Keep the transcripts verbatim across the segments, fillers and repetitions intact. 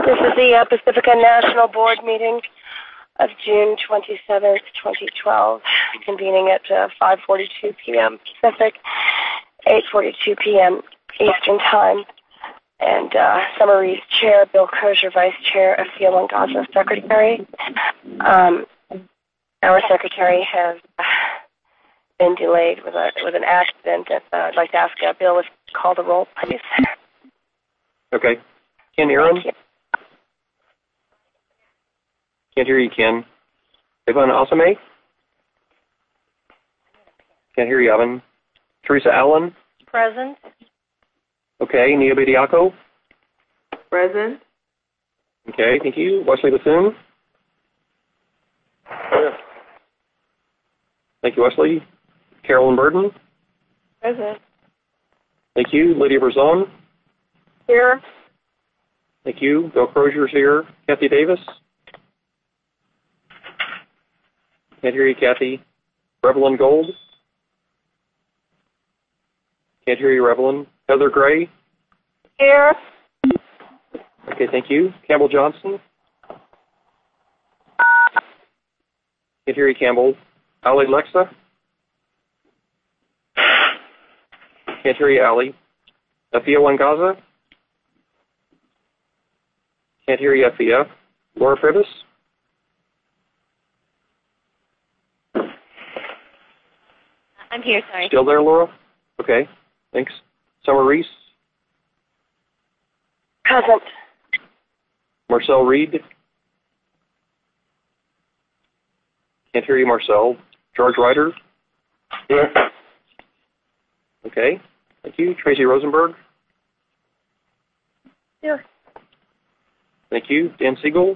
This is the uh, Pacifica National Board meeting of June twenty-seventh, twenty twelve, convening at uh, five forty-two p.m. Pacific, eight forty-two p.m. Eastern Time. And uh, Summer Reese, Chair, Bill Crozier, Vice Chair, Afia Wangaza, Secretary. Um, our Secretary has been delayed with a with an accident. And, uh, I'd like to ask uh, Bill if you call the roll, please. Okay. Ken Aaron? Thank you. Can't hear you, Ken. Evan Asame? Can't hear you, Evan. Teresa Allen? Present. Okay. Nia Bediako? Present. Okay, thank you. Wesley Bethune? Here. Thank you, Wesley. Carolyn Burton? Present. Thank you. Lydia Berzon? Here. Thank you. Bill Crozier's here. Kathy Davis? Can't hear you, Kathy. Revelyn Gold? Can't hear you, Revelyn. Heather Gray? Here. Okay, thank you. Campbell Johnson? Can't hear you, Campbell. Ali Lexa? Can't hear you, Ali. Afia Wangaza? Can't hear you, Afia. Laura Fribus? I'm here, sorry. Still there, Laura? Okay, thanks. Summer Reese? Present. Marcel Reed? Can't hear you, Marcel. George Ryder? Here. Okay, thank you. Tracy Rosenberg? Here. Thank you. Dan Siegel?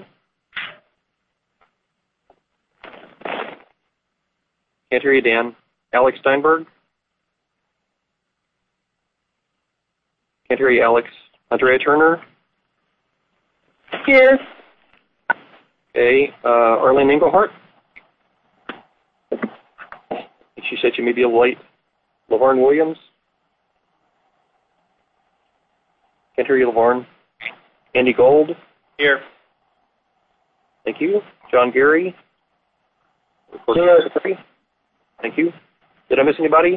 Can't hear you, Dan. Alex Steinberg? Can't hear you, Alex. Andrea Turner? Here. Okay. Uh, Arlene Engelhart? She said she may be a little late. Laverne Williams? Can't hear you, Laverne. Andy Gold? Here. Thank you. John Gary? Here. Thank you. Did I miss anybody?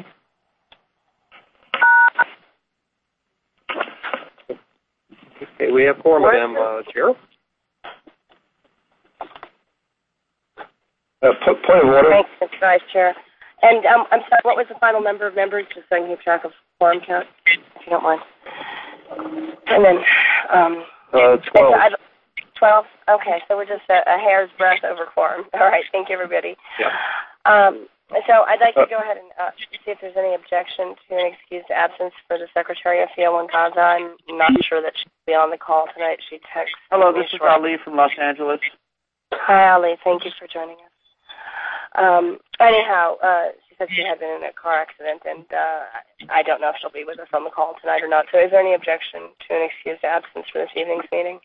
Okay, we have four, Madam uh, Chair. Uh, po- point of order. Thanks, Mister Vice Chair. And um, I'm sorry, what was the final number of members, just so I can keep track of quorum count, if you don't mind? And then, um, Uh, twelve. twelve? Okay, so we're just a, a hair's breadth over quorum. All right, thank you, everybody. Yeah. Um, so I'd like to go ahead and uh, see if there's any objection to an excused absence for the Secretary of Afia Wangaza. I'm not sure that she'll be on the call tonight. She texts. Hello, this is Ali from Los Angeles. Hi, Ali. Thank you for joining us. Um, anyhow, uh, she said she had been in a car accident, and uh, I don't know if she'll be with us on the call tonight or not. So is there any objection to an excused absence for this evening's meeting?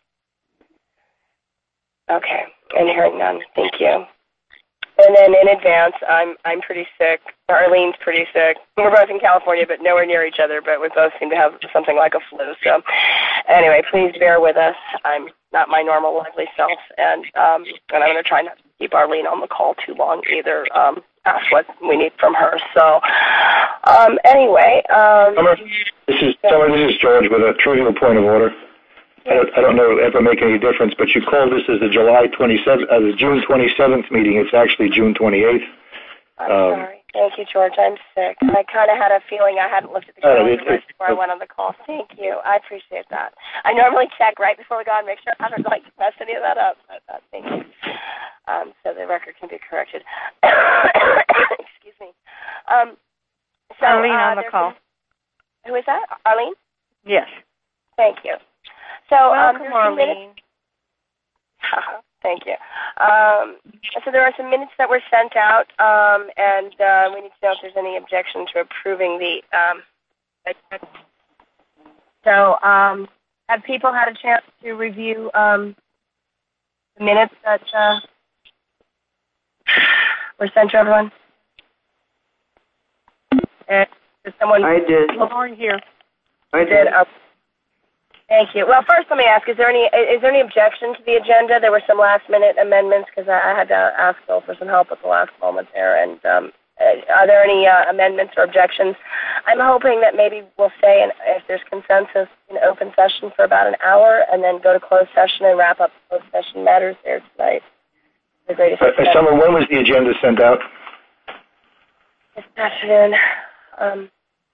Okay, and hearing none. Thank you. And then in advance, I'm I'm pretty sick. Arlene's pretty sick. We're both in California, but nowhere near each other, but we both seem to have something like a flu. So anyway, please bear with us. I'm not my normal lively self, and um, and I'm going to try not to keep Arlene on the call too long either. Um, ask what we need from her. So um, anyway. Um, Summer, this is Summer, this is George with a trivial point of order. I don't, I don't know if it will make any difference, but you called this as the July twenty-seventh, uh, the June twenty-seventh meeting. It's actually June twenty-eighth. I'm um, sorry. Thank you, George. I'm sick. I kind of had a feeling I hadn't looked at the calendar it, right it, before I went on the call. Thank you. I appreciate that. I normally check right before we go on, make sure I don't like to mess any of that up. But, uh, thank you. Um, so the record can be corrected. Excuse me. Um, so, Arlene uh, on the call. Been, who is that? Arlene? Yes. Thank you. So, Welcome, um, Arlene. Thank you. Um, so there are some minutes that were sent out, um, and uh, we need to know if there's any objection to approving the. Um, so, um, have people had a chance to review um, the minutes that uh, were sent to everyone? And does someone? I did. Lauren here. I did. did. Uh, Thank you. Well, first let me ask, is there any is there any objection to the agenda? There were some last-minute amendments because I, I had to ask Bill for some help at the last moment there. And um, are there any uh, amendments or objections? I'm hoping that maybe we'll stay, in, if there's consensus, in open session for about an hour and then go to closed session and wrap up closed session matters there tonight. The greatest Uh, Summer, when was the agenda sent out? This afternoon. Um,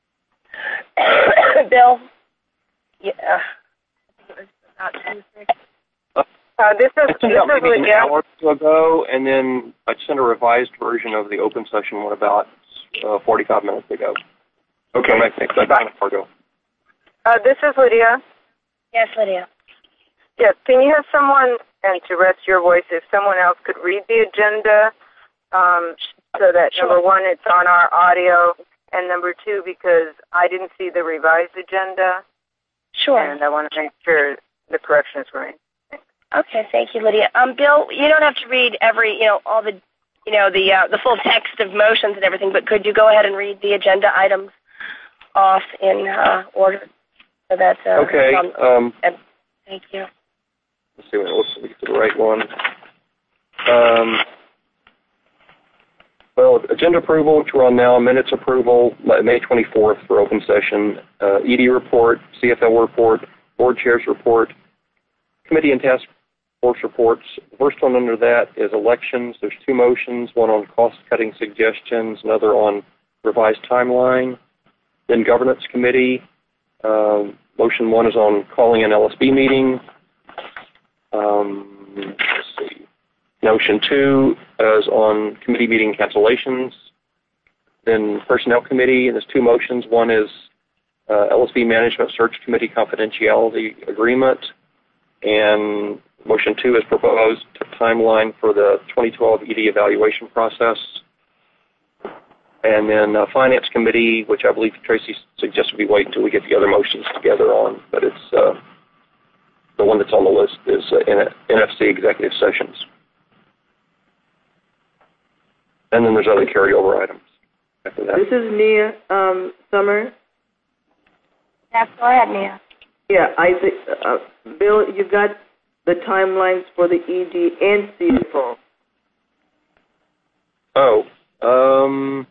Bill? Yeah. About two, three. Uh, this is, I this sent out is maybe an Lydia. hour or two ago, and then I sent a revised version of the open session one about uh, forty-five minutes ago. Okay. I think that's kind of far ago. Uh, this is Lydia. Yes, Lydia. Yes, can you have someone, and to rest your voice, if someone else could read the agenda, um, so that, Sure. number one, it's on our audio, and number two, because I didn't see the revised agenda, Sure. and I want to make sure the correction is right. Okay, thank you, Lydia. Um, Bill, you don't have to read every, you know, all the, you know, the uh, the full text of motions and everything, but could you go ahead and read the agenda items off in uh, order so that? Uh, Okay. um, Um, thank you. let's see. Let's get to the right one. Um, well, agenda approval, which we're on now. Minutes approval, May twenty-fourth for open session. Uh, E D report, C F L report, board chairs report, committee and task force reports. The first one under that is elections. There's two motions, one on cost-cutting suggestions, another on revised timeline. Then governance committee. Um, motion one is on calling an L S B meeting. Um, let's see. Motion two is on committee meeting cancellations. Then personnel committee, and there's two motions. One is uh, L S B management search committee confidentiality agreement. And motion two is proposed timeline for the twenty twelve E D evaluation process. And then uh, finance committee, which I believe Tracy suggested we wait until we get the other motions together on, but it's uh, the one that's on the list is uh, N F C executive sessions. And then there's other carryover items after that. This is Nia um, Summer. Yes, go ahead, Mia. Yeah, I think, uh, Bill, you got the timelines for the E D and C F O. Oh, um,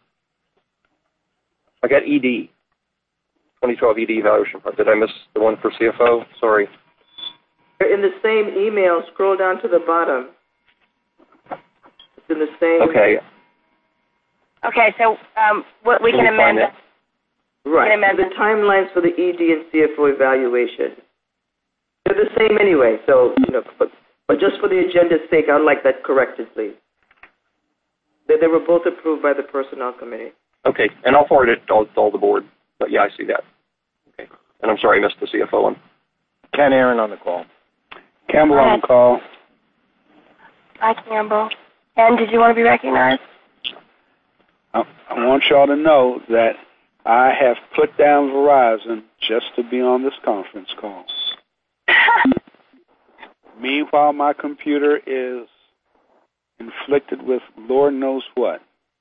I got E D, twenty twelve E D evaluation. Did I miss the one for C F O? Sorry. In the same email, scroll down to the bottom. It's in the same. Okay. Okay, so um, what we Can can we find amend. it? Right. amend The that. timelines for the E D and C F O evaluation. They're the same anyway, so, you know, but, but just for the agenda's sake, I'd like that corrected, please. They, they were both approved by the Personnel Committee. Okay, and I'll forward it to all, to all the board. But yeah, I see that. Okay. And I'm sorry I missed the C F O one. Ken Aaron on the call. Campbell on the call. Hi, Campbell. And did you want to be recognized? I, I want y'all to know that I have put down Verizon just to be on this conference call. Meanwhile, my computer is inflicted with Lord knows what.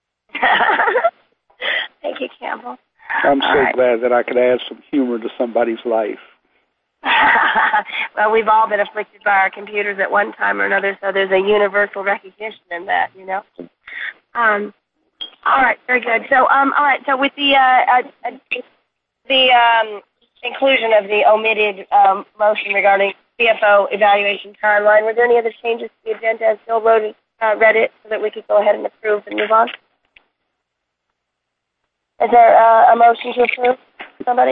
Thank you, Campbell. I'm so All right. glad that I could add some humor to somebody's life. Well, we've all been afflicted by our computers at one time or another, so there's a universal recognition in that, you know. Um, all right, very good. So, um, all right, so with the uh, uh, the um, inclusion of the omitted um, motion regarding C F O evaluation timeline, were there any other changes to the agenda as Bill wrote it, uh, read it, so that we could go ahead and approve and move on? Is there uh, a motion to approve? Somebody?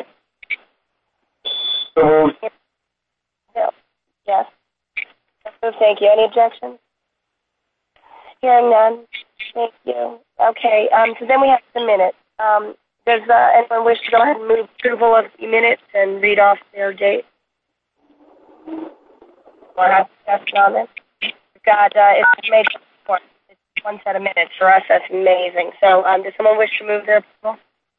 So moved. Bill? Yes. Approved, thank you. Any objections? Hearing none. Thank you. Okay, um, so then we have the minutes. Um, does uh, anyone wish to go ahead and move approval of the minutes and read off their date? Or have discussion on this? We've got, uh, it's made one, it's one set of minutes. For us, that's amazing. So um, does someone wish to move their approval?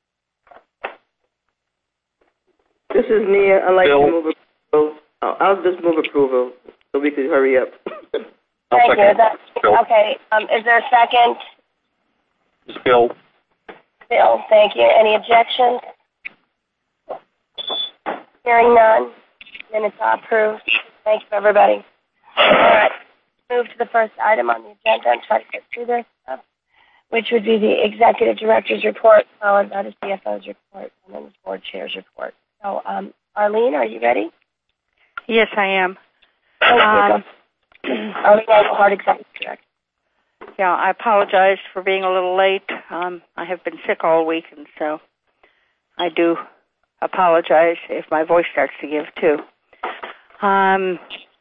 This is Nia. I'd like Bill. to move approval. I'll, I'll just move approval so we can hurry up. I'll Thank you. second Is that, Bill. okay, um, is there a second? This is Bill. Bill, thank you. Any objections? Hearing none. Minutes are approved. Thank you, everybody. All right. Move to the first item on the agenda and try to get through this stuff, which would be the executive director's report, followed by the C F O's report, and then the board chair's report. So, um, Arlene, are you ready? Yes, I am. Okay, um, Arlene Engelhardt, executive director. Yeah, I apologize for being a little late. Um, I have been sick all week, and so I do apologize if my voice starts to give, too. Um,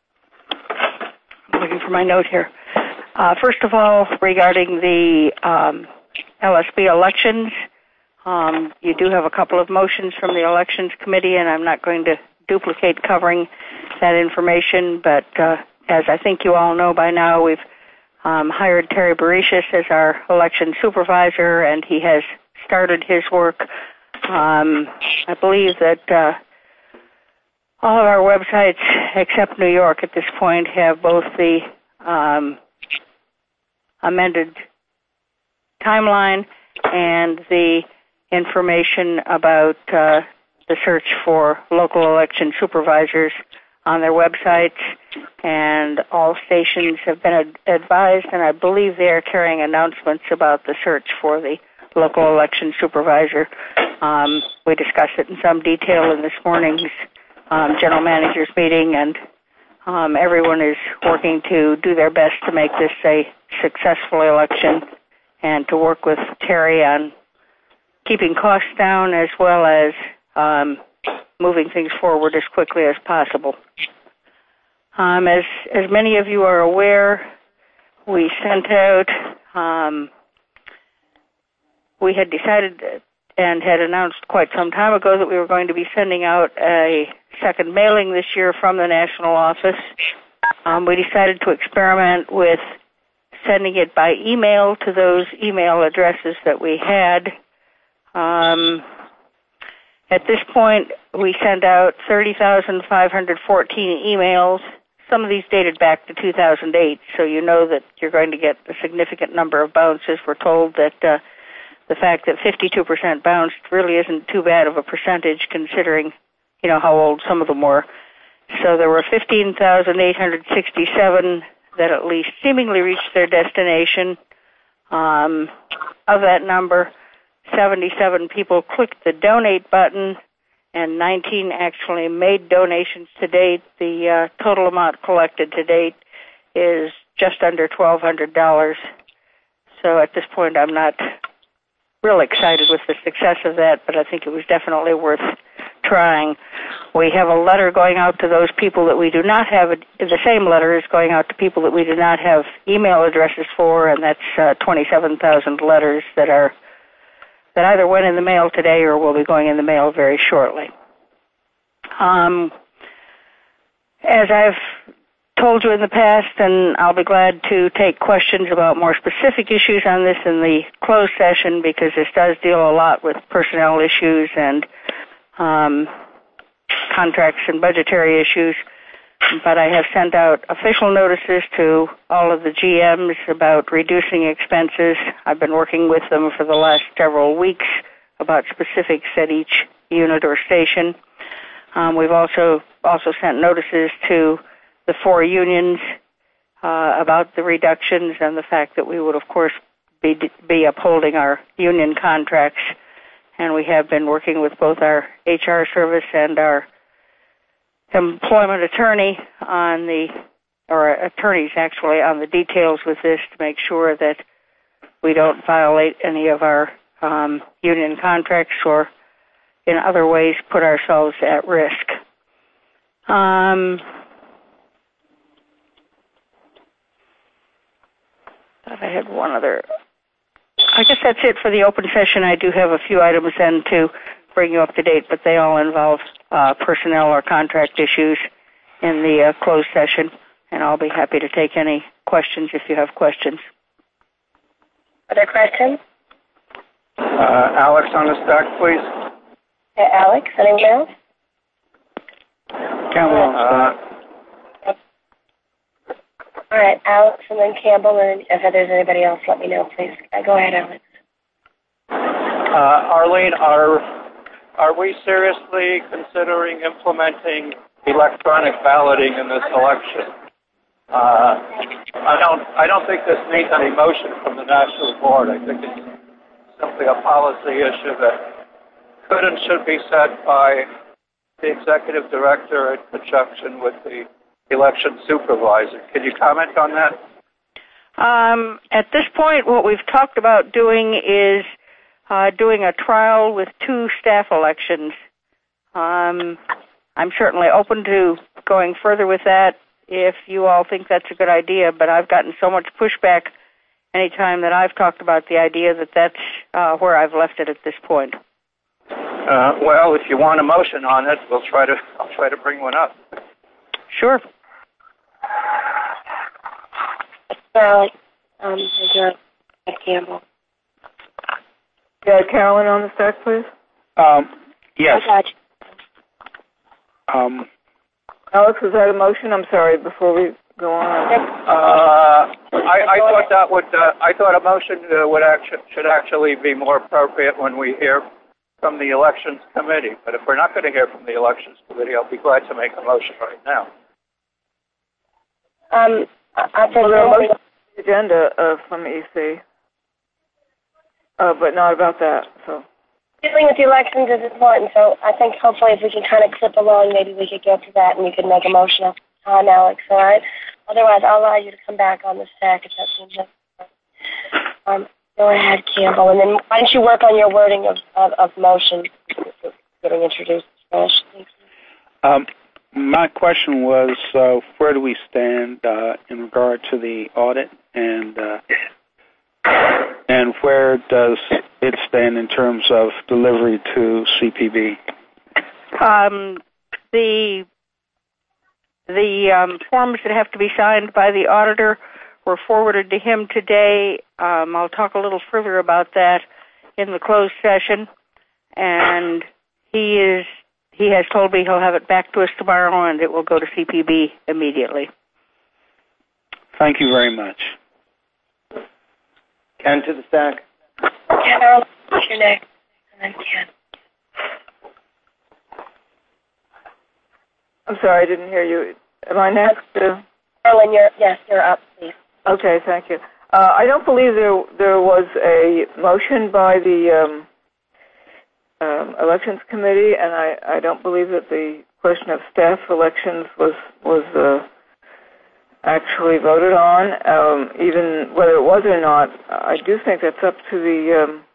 I'm looking for my note here. Uh, first of all, regarding the um, L S B elections, um, you do have a couple of motions from the Elections Committee, and I'm not going to duplicate covering that information, but uh, as I think you all know by now, we've um, hired Terry Bericius as our election supervisor, and he has started his work. Um, I believe that uh, all of our websites, except New York at this point, have both the um, amended timeline and the information about uh, the search for local election supervisors on their websites, and all stations have been ad- advised, and I believe they are carrying announcements about the search for the local election supervisor. Um, we discussed it in some detail in this morning's um, general manager's meeting, and um, everyone is working to do their best to make this a successful election and to work with Terry on keeping costs down as well as um, moving things forward as quickly as possible. Um, as as many of you are aware, we sent out, um, we had decided and had announced quite some time ago that we were going to be sending out a second mailing this year from the national office. Um, we decided to experiment with sending it by email to those email addresses that we had. Um, At this point, we sent out thirty thousand five hundred fourteen emails. Some of these dated back to two thousand eight, so you know that you're going to get a significant number of bounces. We're told that uh, the fact that fifty-two percent bounced really isn't too bad of a percentage considering, you know, how old some of them were. So there were fifteen thousand eight hundred sixty-seven that at least seemingly reached their destination. Um, of that number, seventy-seven people clicked the donate button, and nineteen actually made donations to date. The uh, total amount collected to date is just under twelve hundred dollars. So at this point, I'm not real excited with the success of that, but I think it was definitely worth trying. We have a letter going out to those people that we do not have, a, the same letter is going out to people that we do not have email addresses for, and that's uh, twenty-seven thousand letters that are that either went in the mail today or will be going in the mail very shortly. Um, as I've told you in the past, and I'll be glad to take questions about more specific issues on this in the closed session, because this does deal a lot with personnel issues and um, contracts and budgetary issues. But I have sent out official notices to all of the G Ms about reducing expenses. I've been working with them for the last several weeks about specifics at each unit or station. Um, we've also also sent notices to the four unions uh, about the reductions and the fact that we would, of course, be, be upholding our union contracts. And we have been working with both our H R service and our employment attorney on the, or attorneys actually, on the details with this to make sure that we don't violate any of our um, union contracts or in other ways put ourselves at risk. Um, thought I had one other. I guess that's it for the open session. I do have a few items then to bring you up to date, but they all involve uh, personnel or contract issues in the uh, closed session, and I'll be happy to take any questions if you have questions. Other questions? Uh, Alex on the stack, please. Okay, Alex, anyone else? Campbell on the stack. All right, Alex and then Campbell, and if there's anybody else, let me know, please. Uh, go ahead, Alex. Uh, Arlene, are are we seriously considering implementing electronic balloting in this election. Uh, I don't I don't think this needs any motion from the National Board. I think it's simply a policy issue that could and should be set by the executive director in conjunction with the election supervisor. Can you comment on that? Um, at this point, what we've talked about doing is uh, doing a trial with two staff elections. Um, I'm certainly open to going further with that if you all think that's a good idea, but I've gotten so much pushback anytime that I've talked about the idea that that's uh, where I've left it at this point. Uh, well, if you want a motion on it, we'll try to. I'll try to bring one up. Sure. Well, um, Ed Campbell. Yeah, Carolyn on the stack, please. Um, yes. I got you. Um, Alex, was that a motion? I'm sorry, before we go on. Uh, I, I thought that would. Uh, I thought a motion uh, would actu- should actually be more appropriate when we hear from the elections committee. But if we're not going to hear from the elections committee, I'll be glad to make a motion right now. Um, I, I think well, there are motions on the agenda uh, from E C, uh, but not about that. So dealing with the elections is important. So I think hopefully if we can kind of clip along, maybe we could get to that and you could make a motion at the time, Alex. All right. Otherwise, I'll allow you to come back on the stack if that seems like. Um, go ahead, Campbell, and then why don't you work on your wording of of, of motion getting introduced fresh? Thank you. um, my question was, uh, where do we stand uh, in regard to the audit, and uh, and where does it stand in terms of delivery to C P B? Um, the the um, forms that have to be signed by the auditor were forwarded to him today. Um, I'll talk a little further about that in the closed session, and he is he has told me he'll have it back to us tomorrow, and it will go to C P B immediately. Thank you very much. Ken to the stack. Carol, what's your next? And then Ken. I'm sorry, I didn't hear you. Am I next? Uh, Carolyn, you're yes, you're up, please. okay, thank you. Uh, I don't believe there there was a motion by the um, um, elections committee, and I, I don't believe that the question of staff elections was was uh, actually voted on. Um, even whether it was or not, I do think that's up to the um,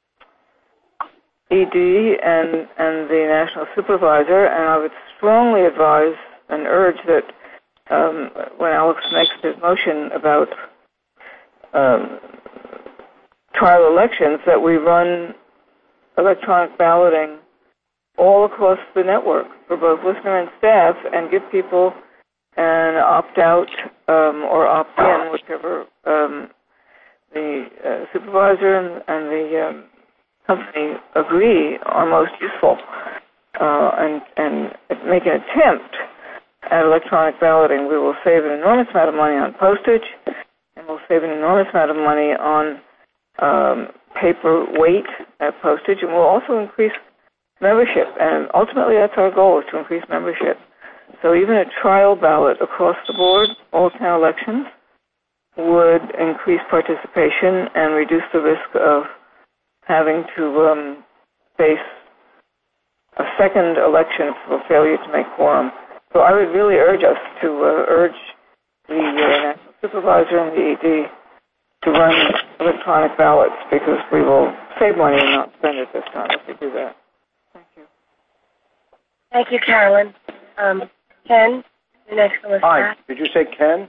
E D and and the national supervisor, and I would strongly advise and urge that um, when Alex makes his motion about um, trial elections, that we run electronic balloting all across the network for both listener and staff, and give people an opt-out um, or opt-in, whichever um, the uh, supervisor and, and the um, company agree are most useful, uh, and, and make an attempt at electronic balloting. We will save an enormous amount of money on postage, and we'll save an enormous amount of money on um, paper weight at postage, and we'll also increase membership. And ultimately, that's our goal, is to increase membership. So even a trial ballot across the board, all town elections, would increase participation and reduce the risk of having to um, face a second election for failure to make quorum. So I would really urge us to uh, urge the uh, national supervisor and the E D to run electronic ballots, because we will save money and not spend it this time if we do that. Thank you. Thank you, Carolyn. Um, Ken, you're next on the Hi. stack. Did you say Ken?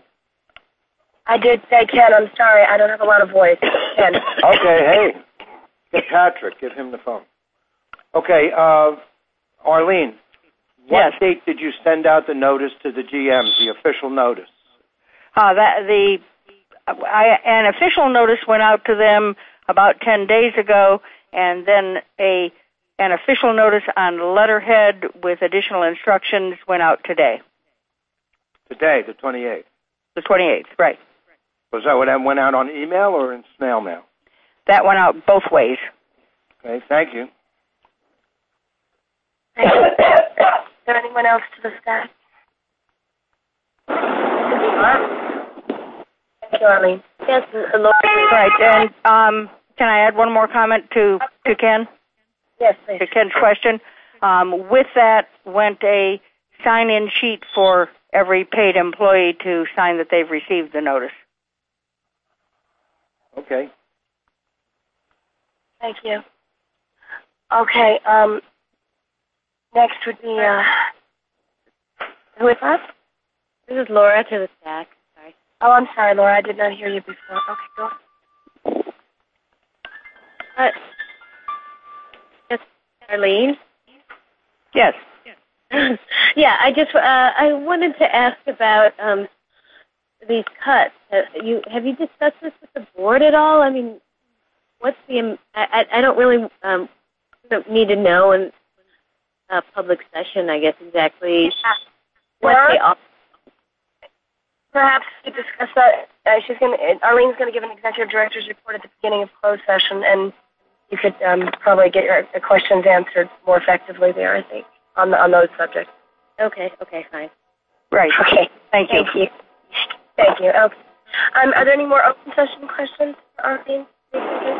I did say Ken. I'm sorry. I don't have a lot of voice. Ken. Okay, hey. Get Patrick. Give him the phone. Okay, uh, Arlene, what Yes. date did you send out the notice to the G Ms, the official notice? Uh, that the I, an official notice went out to them about ten days ago, and then a an official notice on letterhead with additional instructions went out today, Today, the twenty-eighth. the twenty-eighth, right. Was that what that went out on email or in snail mail? That went out both ways. Okay, thank you. Thank you. there anyone else to the staff? Thank you, Arlene. Yes, Laura. Right, and um, can I add one more comment to, to Ken? Yes, please. To Ken's question. Um, with that went a sign-in sheet for every paid employee to sign that they've received the notice. Okay. Thank you. Okay, um, next would be, uh, who is that? This is Laura to the stack. Sorry. Oh, I'm sorry, Laura. I did not hear you before. Okay, go on. Uh, yes, Arlene? Yes. Yeah, I just, uh, I wanted to ask about um, these cuts. Have you, have you discussed this with the board at all? I mean, what's the, I, I don't really um, don't need to know in a public session, I guess, exactly what they offer. Perhaps to discuss that, uh, she's going to, Arlene's going to give an executive director's report at the beginning of closed session, and you could um, probably get your questions answered more effectively there, I think, on the, on those subjects. Okay, okay, fine. Right. Okay. Thank you. Thank you. Thank you. Okay. Um, are there any more open session questions for Arlene? Uh,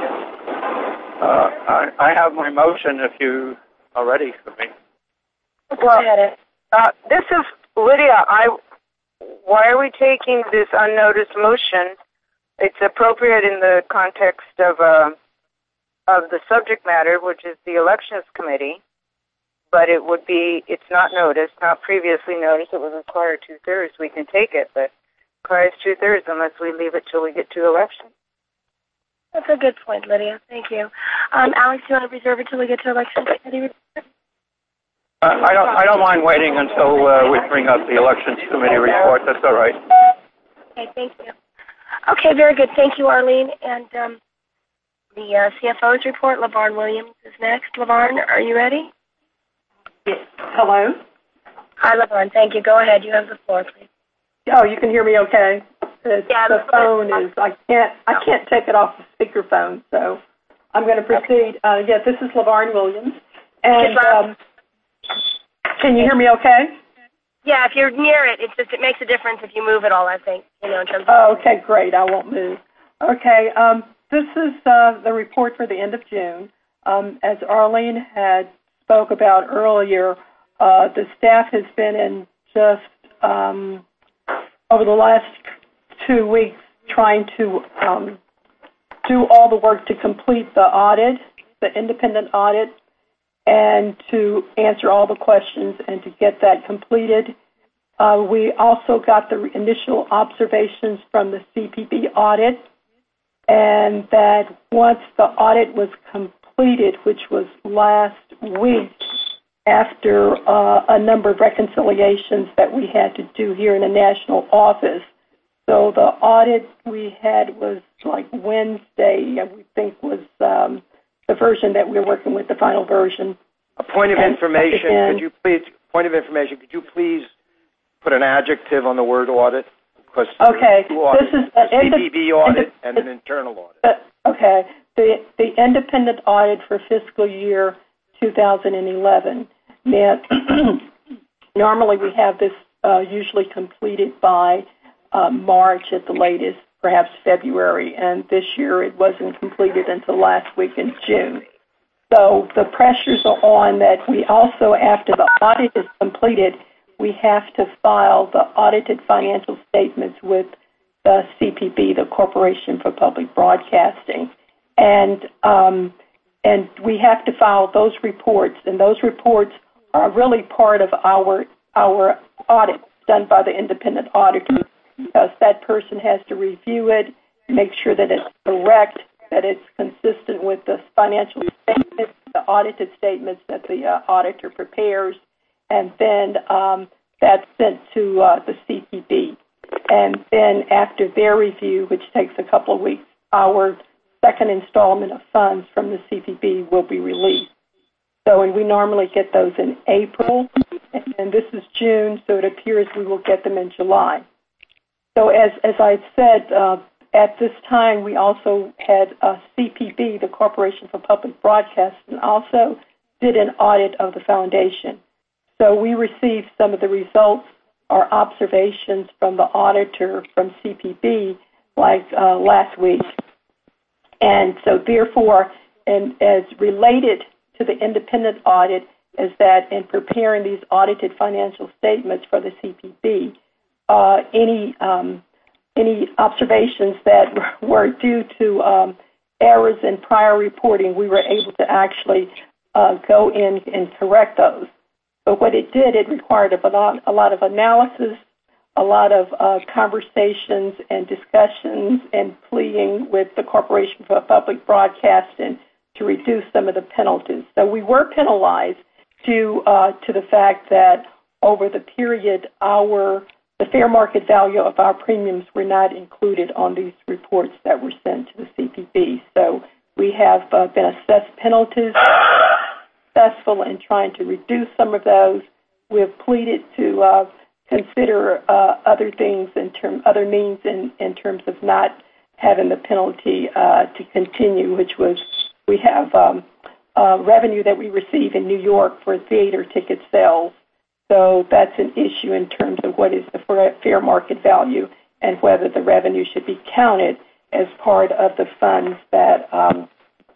I, I have my motion if you are ready for me. Well, uh, this is Lydia. I. Why are we taking this unnoticed motion? It's appropriate in the context of uh, of the subject matter, which is the elections committee. But it would be, it's not noticed, not previously noticed. It would require two-thirds. We can take it, but it requires two-thirds unless we leave it till we get to elections. That's a good point, Lydia. Thank you. Um, Alex, do you want to reserve it till we get to elections committee? Uh, I don't. I don't mind waiting until uh, we bring up the elections committee report. That's all right. Okay, thank you. Okay, very good. Thank you, Arlene. And um, the uh, C F O's report, LaVarn Williams is next. LaVarn, are you ready? Yes. Hello? Hi, LaVarn. Thank you. Go ahead. You have the floor, please. Oh, you can hear me okay? The, yeah, the phone is, I can't, I can't take it off the speakerphone, so I'm going to proceed. Uh, yeah, this is LaVarn Williams. And um, can you hear me okay? Yeah, if you're near it, it's just, it makes a difference if you move it all, I think, you know, in terms of... Oh, okay, great. I won't move. Okay, um, this is uh, the report for the end of June. Um, as Arlene had spoke about earlier, uh, the staff has been in just um, over the last two weeks trying to um, do all the work to complete the audit, the independent audit, and to answer all the questions and to get that completed. Uh, we also got the initial observations from the C P B audit, and that once the audit was completed, which was last week, after uh, a number of reconciliations that we had to do here in the national office. So the audit we had was like Wednesday, I would think was um, the version that we're working with, the final version. A point of and information, again, could you please, point of information, could you please put an adjective on the word audit? Because okay, two audits, this is a an C P B audit and an internal audit. Uh, okay, the the independent audit for fiscal year two thousand eleven. Now, normally we have this uh, usually completed by uh, March at the latest, perhaps February, and this year it wasn't completed until last week in June. So the pressures are on that we also, after the audit is completed, we have to file the audited financial statements with the C P B, the Corporation for Public Broadcasting. And um, and we have to file those reports, and those reports are really part of our our audit done by the independent auditor, because that person has to review it, make sure that it's correct, that it's consistent with the financial statements, the audited statements that the uh, auditor prepares, and then um, that's sent to uh, the C P B. And then after their review, which takes a couple of weeks, our second installment of funds from the C P B will be released. So, and we normally get those in April, and this is June, so it appears we will get them in July. So as, as I said, uh, at this time, we also had a C P B, the Corporation for Public Broadcasting, also did an audit of the foundation. So we received some of the results or observations from the auditor from C P B like uh, last week. And so therefore, and as related to the independent audit, is that in preparing these audited financial statements for the C P B, uh, any um, any observations that were due to um, errors in prior reporting, we were able to actually uh, go in and correct those. But what it did, it required a lot, a lot of analysis, a lot of uh, conversations and discussions and pleading with the Corporation for Public Broadcasting to reduce some of the penalties. So we were penalized due uh, to the fact that over the period, our the fair market value of our premiums were not included on these reports that were sent to the C P B. So we have uh, been assessed penalties, successful in trying to reduce some of those. We have pleaded to uh, consider uh, other things in term, other means in, in terms of not having the penalty uh, to continue, which was we have um, uh, revenue that we receive in New York for theater ticket sales. So that's an issue in terms of what is the fair market value and whether the revenue should be counted as part of the funds that um,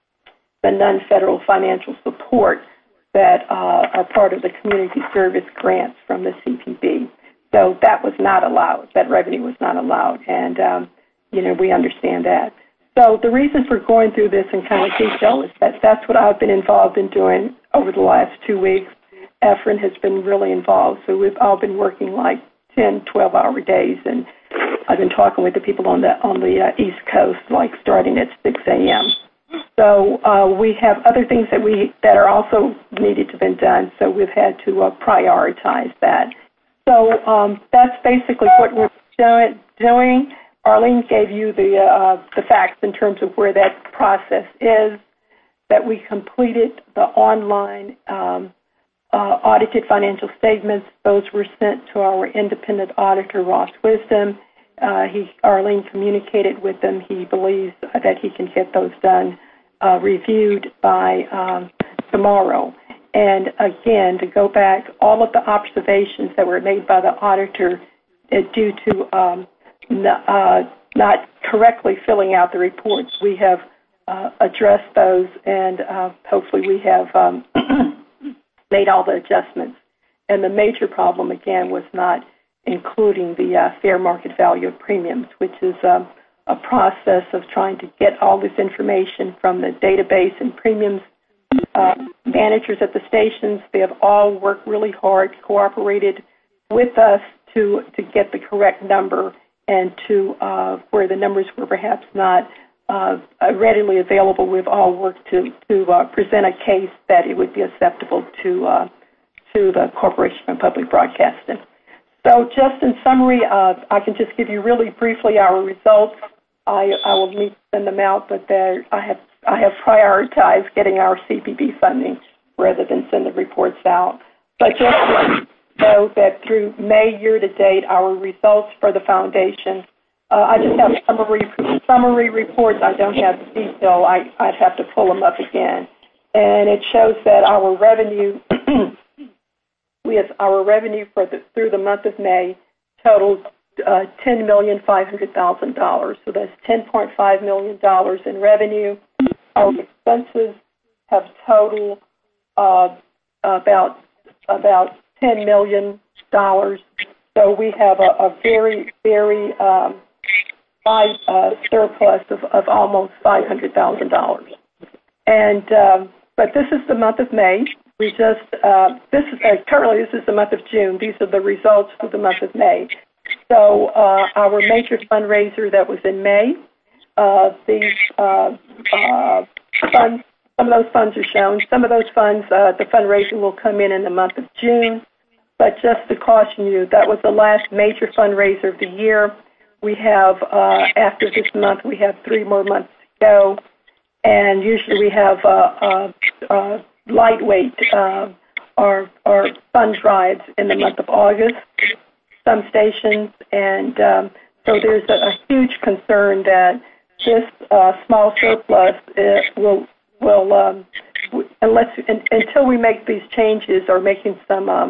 the non-federal financial support that uh, are part of the community service grants from the C P B. So that was not allowed. That revenue was not allowed. And, um, you know, we understand that. So the reason for going through this in kind of detail is that that's what I've been involved in doing over the last two weeks. Efren has been really involved. So we've all been working like ten, twelve-hour days. And I've been talking with the people on the on the uh, East Coast, like starting at six a.m. So uh, we have other things that we that are also needed to be done. So we've had to uh, prioritize that. So um, that's basically what we're doing. doing. Arlene gave you the uh, the facts in terms of where that process is. That we completed the online um, uh, audited financial statements. Those were sent to our independent auditor, Ross Wisdom. Uh, he Arlene communicated with them. He believes that he can get those done. Uh, reviewed by um, tomorrow. And again, to go back, all of the observations that were made by the auditor uh, due to um, n- uh, not correctly filling out the reports, we have uh, addressed those, and uh, hopefully we have um, made all the adjustments. And the major problem, again, was not including the uh, fair market value of premiums, which is um, a process of trying to get all this information from the database and premiums. Uh, managers at the stations, they have all worked really hard, cooperated with us to to get the correct number and to uh, where the numbers were perhaps not uh, readily available. We've all worked to to uh, present a case that it would be acceptable to uh, to the Corporation for Public Broadcasting. So just in summary, uh, I can just give you really briefly our results. I, I will need to send them out, but there, I have I have prioritized getting our C P B funding rather than send the reports out. But just to know that through May year-to-date, our results for the foundation, uh, I just have summary summary reports. I don't have the detail. I, I'd have to pull them up again. And it shows that our revenue, we have our revenue for the, through the month of May totaled Uh, ten million five hundred thousand dollars. So that's ten point five million dollars in revenue. Our expenses have totaled uh, about about ten million dollars. So we have a, a very very um, high uh, surplus of, of almost five hundred thousand dollars. And um, but this is the month of May. We just uh, this is uh, currently this is the month of June. These are the results for the month of May. So uh, our major fundraiser that was in May, uh, these uh, uh, funds, some of those funds are shown. Some of those funds, uh, the fundraising will come in in the month of June. But just to caution you, that was the last major fundraiser of the year. We have, uh, after this month, we have three more months to go. And usually we have uh, uh, uh, lightweight uh, or, or fund drives in the month of August. Some stations, and um, so there's a, a huge concern that this uh, small surplus uh, will will um, unless in, until we make these changes or making some um,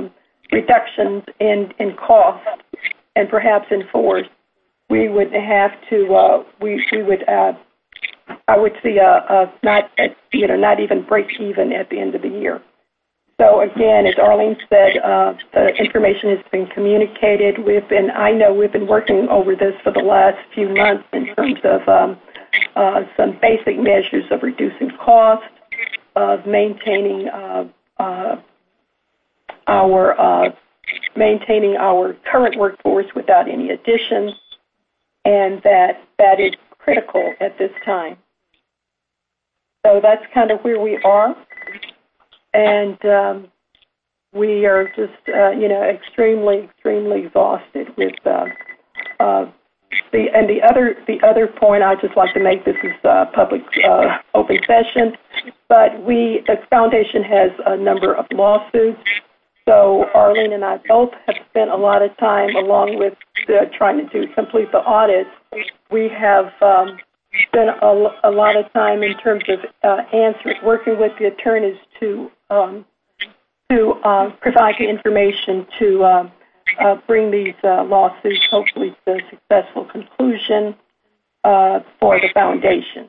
reductions in, in cost and perhaps in force, we would have to, uh, we, we would, uh, I would see, a, a not, at, you know, not even break even at the end of the year. So again, as Arlene said, uh, the information has been communicated. We've been, I know we've been working over this for the last few months in terms of um, uh, some basic measures of reducing cost, of maintaining uh, uh, our uh, maintaining our current workforce without any additions, and that that is critical at this time. So that's kind of where we are, and um, we are just uh, you know extremely extremely exhausted with uh, uh, the and the other the other point I'd just like to make. This is uh, public uh, open session, but we the foundation has a number of lawsuits. So Arlene and I both have spent a lot of time, along with uh, trying to do complete the audits. We have um, spent a, a lot of time in terms of uh, answering, working with the attorneys to um, to uh, provide the information to uh, uh, bring these uh, lawsuits hopefully to a successful conclusion uh, for the foundation.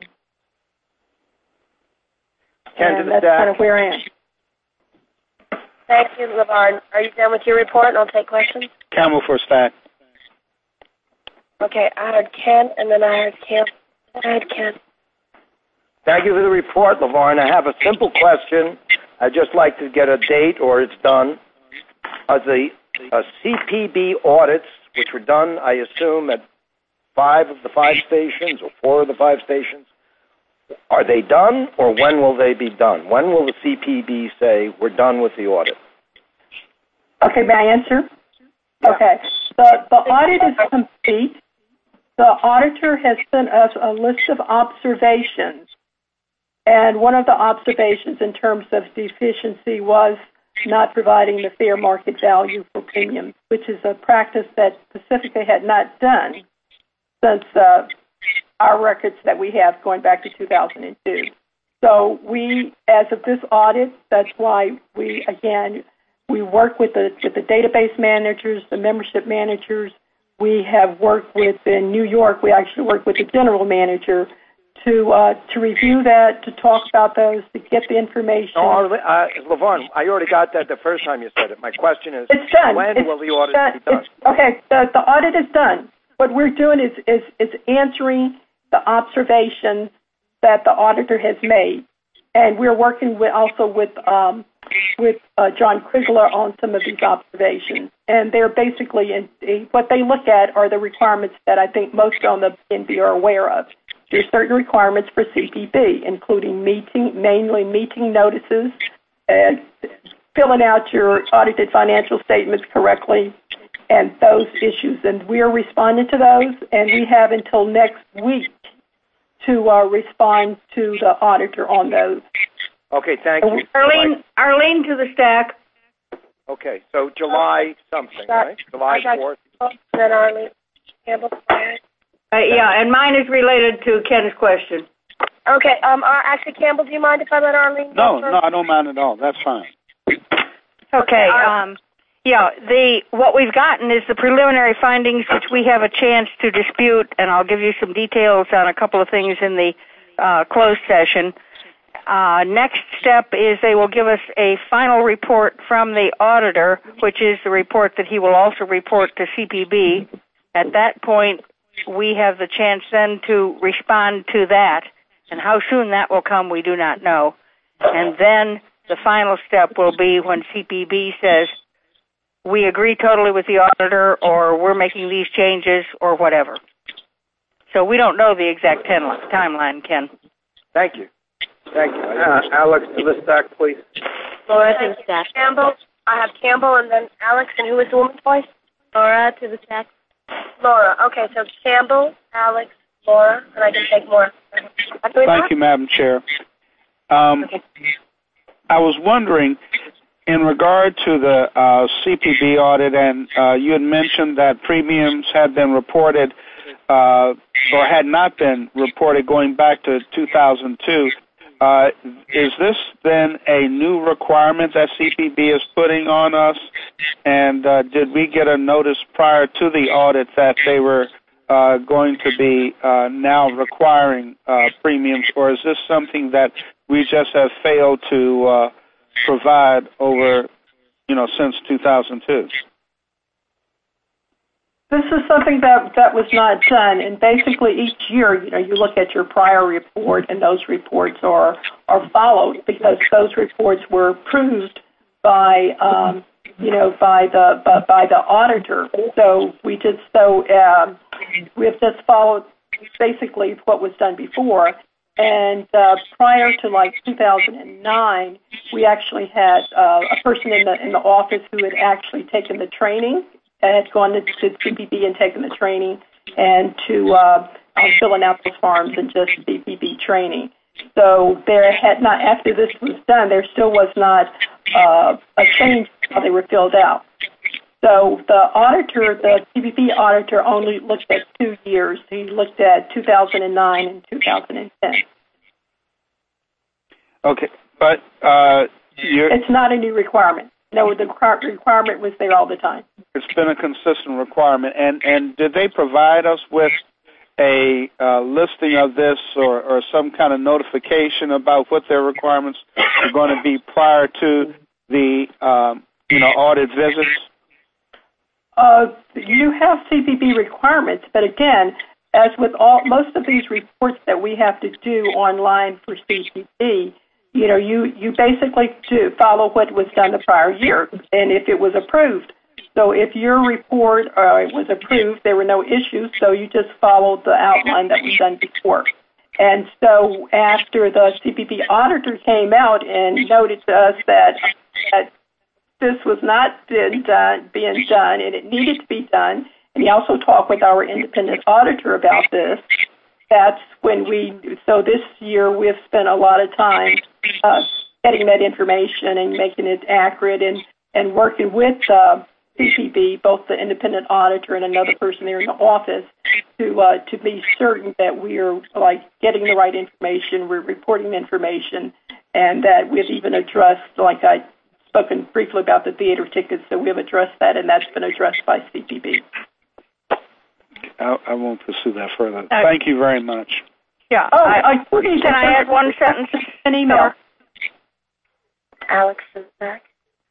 And that's kind of where I am. Thank you, LeVar. Are you done with your report, and I'll take questions? Campbell for stack. Okay, I heard Ken, and then I heard Kim. I heard Ken. Thank you for the report, LeVar. And I have a simple question. I'd just like to get a date, or it's done. Are the uh, C P B audits, which were done, I assume, at five of the five stations or four of the five stations, are they done, or when will they be done? When will the C P B say we're done with the audit? Okay, may I answer? Yeah. Okay. The, the audit is complete. The auditor has sent us a list of observations, and one of the observations in terms of deficiency was not providing the fair market value for premiums, which is a practice that Pacifica had not done since uh, our records that we have going back to two thousand two. So we, as of this audit, that's why we, again, we work with the with the database managers, the membership managers. We have worked with, in New York, we actually work with the general manager to uh, to review that, to talk about those, to get the information. No, uh, LeVar, I already got that the first time you said it. My question is, it's done. when it's will the audit done. be done? It's, okay, the, the audit is done. What we're doing is, is, is answering the observations that the auditor has made. And we're working with also with um, with uh, John Krigler on some of these observations. And they're basically, in, in, what they look at are the requirements that I think most on the N B are aware of. There's certain requirements for C P B, including meeting, mainly meeting notices, and filling out your audited financial statements correctly, and those issues. And we are responding to those, and we have until next week to uh, respond to the auditor on those. Okay, thank you. Arlene, Arlene to the stack. Okay, so July something, right? July fourth. Then Arlene Campbell. Uh, yeah, and mine is related to Ken's question. Okay, um, uh, actually, Campbell, do you mind if I let Arlene No, go first? no, I don't mind at all. That's fine. Okay, um, yeah, the what we've gotten is the preliminary findings, which we have a chance to dispute, and I'll give you some details on a couple of things in the uh, closed session. Uh, next step is they will give us a final report from the auditor, which is the report that he will also report to C P B. At that point, we have the chance then to respond to that, and how soon that will come, we do not know. And then the final step will be when C P B says, we agree totally with the auditor, or we're making these changes, or whatever. So we don't know the exact ten- timeline, Ken. Thank you. Thank you. Uh, Alex to the stack, please. Laura to the stack. Campbell. I have Campbell and then Alex, and who is the woman's voice? Laura to the stack. Laura. Okay, so Campbell, Alex, Laura, and I can take more. Thank you, Madam Chair. Um, I was wondering, in regard to the uh, C P B audit, and uh, you had mentioned that premiums had been reported uh, or had not been reported going back to two thousand two. uh, is this then a new requirement that C P B is putting on us? And uh, did we get a notice prior to the audit that they were uh, going to be uh, now requiring uh, premiums, or is this something that we just have failed to uh, provide over, you know, since two thousand two? This is something that that was not done, and basically each year, you know, you look at your prior report, and those reports are are followed because those reports were approved by, um, you know, by the by, by the auditor. So we just so um, we have just followed basically what was done before. And uh, prior to like two thousand nine, we actually had uh, a person in the in the office who had actually taken the training. Had gone to, to C P B and taken the training and to uh, um, filling out those forms and just C P B training. So there had not, after this was done, there still was not uh, a change in how they were filled out. So the auditor, the C P B auditor, only looked at two years. He looked at two thousand nine and two thousand ten. Okay, but uh, you're... It's not a new requirement. No, the requirement was there all the time. It's been a consistent requirement. And, and did they provide us with a uh, listing of this or, or some kind of notification about what their requirements are going to be prior to the um, you know, audit visits? Uh, you have C P B requirements, but again, as with all most of these reports that we have to do online for C P B, you know, you, you basically do follow what was done the prior year, and if it was approved. So if your report uh, was approved, there were no issues, so you just followed the outline that was done before. And so after the C P B auditor came out and noted to us that, that this was not been done, being done and it needed to be done, and he also talked with our independent auditor about this, that's when we, so this year we've spent a lot of time uh, getting that information and making it accurate and, and working with uh, C P B, both the independent auditor and another person there in the office, to uh, to be certain that we are like getting the right information, we're reporting information, and that we've even addressed, like I spoken briefly about the theater tickets, so we've addressed that, and that's been addressed by C P B. I, I won't pursue that further. Uh, Thank you very much. Yeah. Oh, I, I, I, can I add one sentence? An email. Alex is back.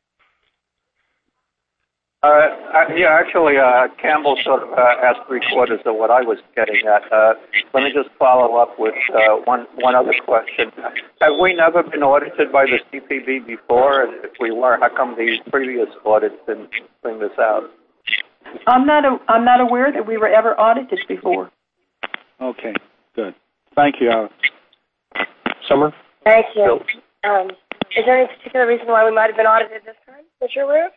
Uh, yeah, actually, uh, Campbell sort of uh, asked three quarters of what I was getting at. Uh, let me just follow up with uh, one one other question. Have we never been audited by the C P B before? And if we were, how come the previous audits didn't bring this out? I'm not a, I'm not aware that we were ever audited before. Okay, good. Thank you, Alex. Summer? Thank you. Um, is there any particular reason why we might have been audited this time that you're aware of?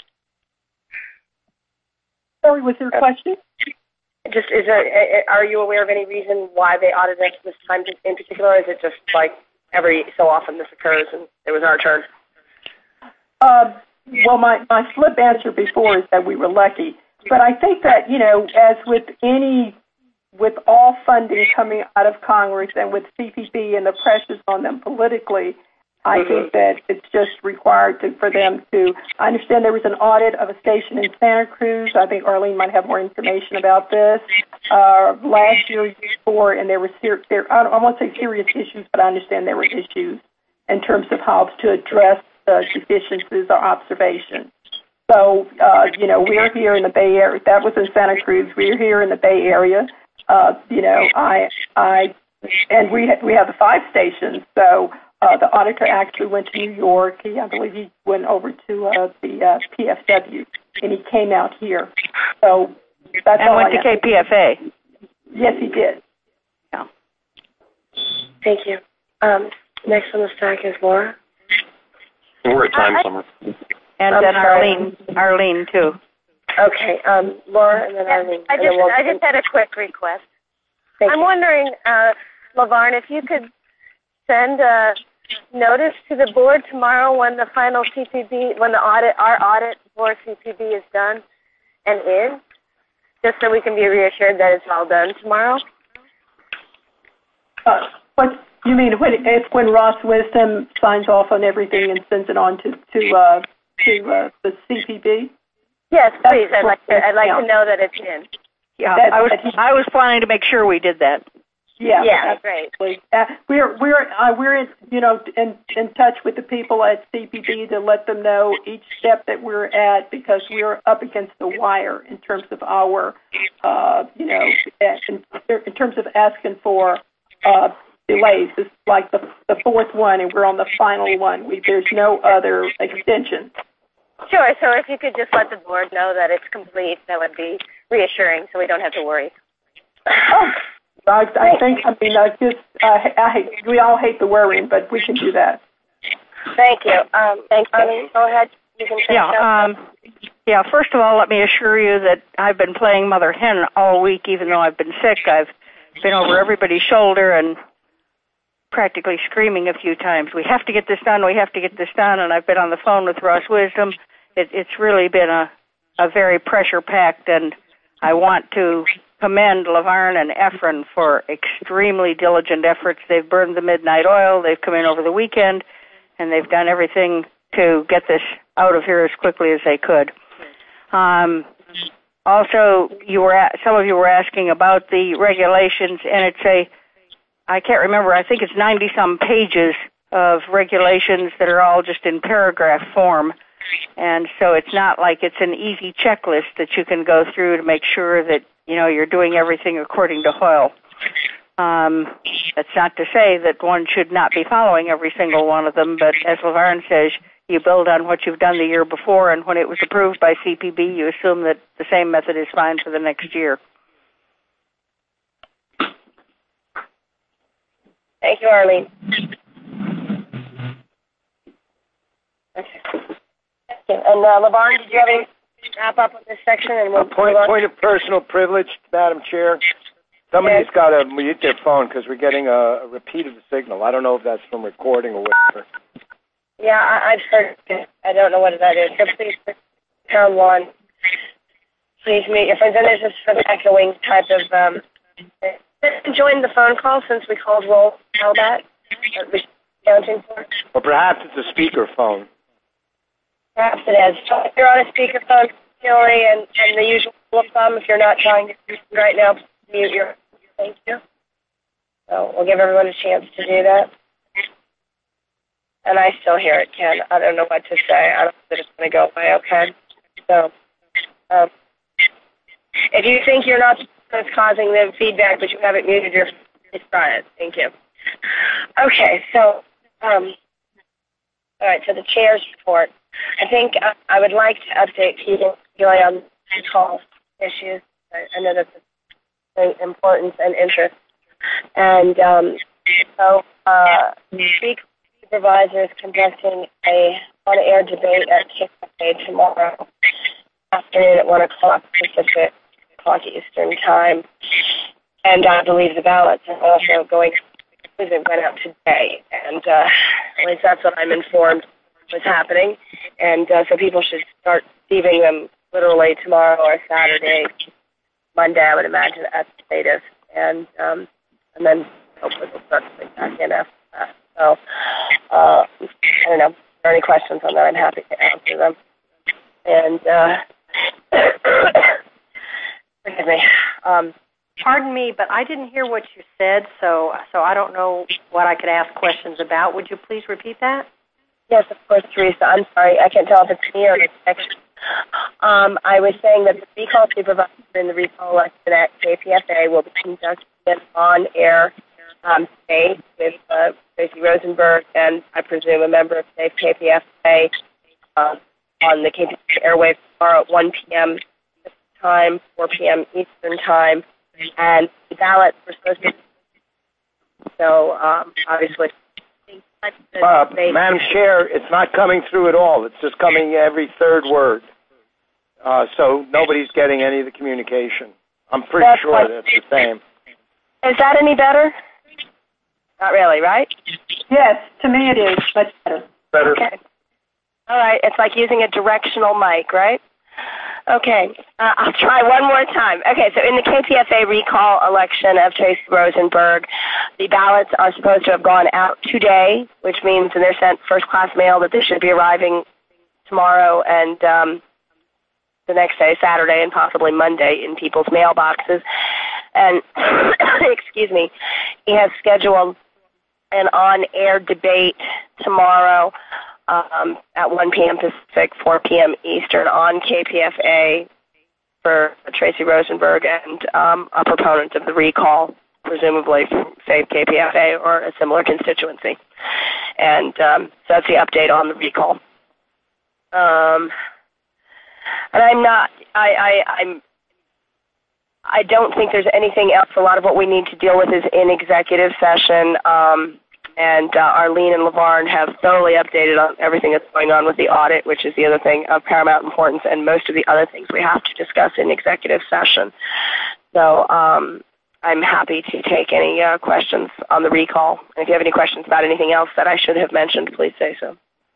Sorry, was there a question? Just is there? Are you aware of any reason why they audited us this time in particular? Or is it just like every so often this occurs and it was our turn? Uh, well, my, my flip answer before is that we were lucky. But I think that, you know, as with any, with all funding coming out of Congress and with C P B and the pressures on them politically, I mm-hmm. think that it's just required to, for them to, I understand there was an audit of a station in Santa Cruz. I think Arlene might have more information about this. Uh, last year, year before, and there were, ser- there, I, don't, I won't say serious issues, but I understand there were issues in terms of how to address the deficiencies or observations. So, uh, you know, we're here in the Bay Area. That was in Santa Cruz. We're here in the Bay Area. Uh, you know, I, I, and we ha- we have the five stations. So uh, the auditor actually went to New York. He, I believe, he went over to uh, the uh, P F W, and he came out here. So that's and all went I to K P F A. Yes, he did. Yeah. Thank you. Um, next on the stack is Laura. We're at time, I, Summer. And I'm then sorry. Arlene, Arlene too. Okay, um, Laura and then yeah, Arlene. I just, we'll I just had a quick request. Thank I'm you. wondering, uh, LaVarn, if you could send a notice to the board tomorrow when the final C P B, when the audit, our audit for C P B is done and in, just so we can be reassured that it's all done tomorrow. Uh, what You mean when it's when Ross Wisdom signs off on everything and sends it on to to uh, to uh, the C P B? Yes, please. I'd like to. I'd like to know that it's in. Yeah, That- I was that he- I was planning to make sure we did that. Yeah, Yeah, absolutely. Uh, we're we're uh, we're in, you know in in touch with the people at C P B to let them know each step that we're at, because we're up against the wire in terms of our uh, you know in, in terms of asking for uh, delays. It's like the the fourth one, and we're on the final one. We there's no other extension. Sure. So if you could just let the board know that it's complete, that would be reassuring, so we don't have to worry. Oh. I, I think, I mean, I just, uh, I hate, we all hate the worrying, but we can do that. Thank you. Um, Thanks, Arlene. Go ahead. You can finish up. Yeah, um, yeah, first of all, let me assure you that I've been playing Mother Hen all week, even though I've been sick. I've been over everybody's shoulder and practically screaming a few times, we have to get this done, we have to get this done, and I've been on the phone with Ross Wisdom. It, it's really been a, a very pressure-packed, and I want to commend Laverne and Efren for extremely diligent efforts. They've burned the midnight oil, they've come in over the weekend, and they've done everything to get this out of here as quickly as they could. Um, also, you were at, some of you were asking about the regulations, and it's a, I can't remember, I think it's ninety-some pages of regulations that are all just in paragraph form. And so it's not like it's an easy checklist that you can go through to make sure that, you know, you're doing everything according to Hoyle. Um, that's not to say that one should not be following every single one of them, but as Laverne says, you build on what you've done the year before, and when it was approved by C P B, you assume that the same method is fine for the next year. Thank you, Arlene. Okay. Thank you. And uh, Laverne, did you have any wrap up on this section? And we'll A point, point of personal privilege, Madam Chair. Somebody's yes. got to mute their phone because we're getting a, a repeat of the signal. I don't know if that's from recording or whatever. Yeah, I, I've heard it. I don't know what that is. So please, pound one. Please mute your phones. And there's just some echoing type of... Um, join the phone call since we called roll call back. Counting for. Or perhaps it's a speaker phone. Perhaps it is. So if you're on a speakerphone, Hillary, and, and the usual rule of thumb, if you're not trying to do it right now, mute your. Thank you. So we'll give everyone a chance to do that. And I still hear it, Ken. I don't know what to say. I don't know that it's going to go away, okay? So, um, if you think you're not that's causing the feedback, but you haven't muted your, please try it. Thank you. Okay, so, um, all right, so the chair's report. I think I, I would like to update people on call issues. I, I know that's of importance and interest. And um, so, uh, speaker supervisor is conducting a on-air debate at K F A tomorrow afternoon at one o'clock Pacific, o'clock Eastern time. And I believe the ballots are also going. It went out today, and uh, at least that's what I'm informed was happening. And uh, so people should start receiving them literally tomorrow or Saturday, Monday, I would imagine, at the latest. And um, and then hopefully we'll start to back in after that. So, uh, I don't know. If there are any questions on that, I'm happy to answer them. And, uh, forgive me. Um, Pardon me, but I didn't hear what you said, so so I don't know what I could ask questions about. Would you please repeat that? Yes, of course, Teresa. I'm sorry. I can't tell if it's me or the connection. Um, I was saying that the recall supervisor in the recall election at K P F A will be conducting an on-air um, debate with uh, Tracy Rosenberg and, I presume, a member of K P F A um, on the K P F A airwaves tomorrow at one p.m. time, four p.m. Eastern time. And the ballots were supposed to be, so um, obviously. Uh, Madam Chair, it's not coming through at all. It's just coming every third word. Uh, so nobody's getting any of the communication. I'm pretty that's sure like, that's the same. Is that any better? Not really, right? Yes, to me it is much better. Better. Okay. All right. It's like using a directional mic, right? Okay, uh, I'll try one more time. Okay, so in the K P F A recall election of Tracy Rosenberg, the ballots are supposed to have gone out today, which means in their sent first-class mail that they should be arriving tomorrow and um, the next day, Saturday, and possibly Monday in people's mailboxes. And, excuse me, he has scheduled an on-air debate tomorrow Um, at one p.m. Pacific, four p.m. Eastern on K P F A for Tracy Rosenberg and um, a proponent of the recall, presumably from Save K P F A or a similar constituency. And um, so that's the update on the recall. Um, and I'm not, I, I, I'm, I don't think there's anything else. A lot of what we need to deal with is in executive session. Um, And uh, Arlene and LaVarn have thoroughly updated on everything that's going on with the audit, which is the other thing of paramount importance, and most of the other things we have to discuss in executive session. So um, I'm happy to take any uh, questions on the recall. And if you have any questions about anything else that I should have mentioned, please say so.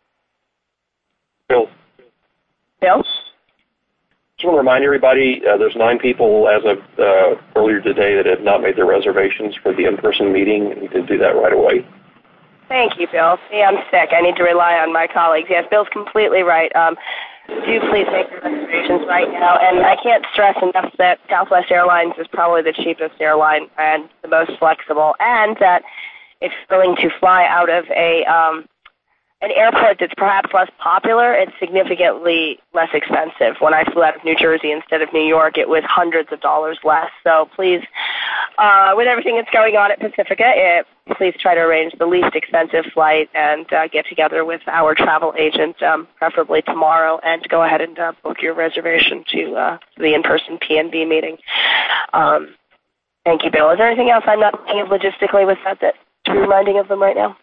Bill. Bill? Just want to remind everybody, uh, there's nine people as of uh, earlier today that have not made their reservations for the in-person meeting, and you can do that right away. Thank you, Bill. See, I'm sick. I need to rely on my colleagues. Yes, Bill's completely right. Um, do please make your reservations right now. And I can't stress enough that Southwest Airlines is probably the cheapest airline and the most flexible, and that it's willing to fly out of a um, an airport that's perhaps less popular. It's significantly less expensive. When I flew out of New Jersey instead of New York, it was hundreds of dollars less. So please, uh, with everything that's going on at Pacifica, it, please try to arrange the least expensive flight and uh, get together with our travel agent, um, preferably tomorrow, and go ahead and uh, book your reservation to uh, the in-person P N B meeting. Um, thank you, Bill. Is there anything else I'm not thinking of logistically with that that to be reminding of them right now?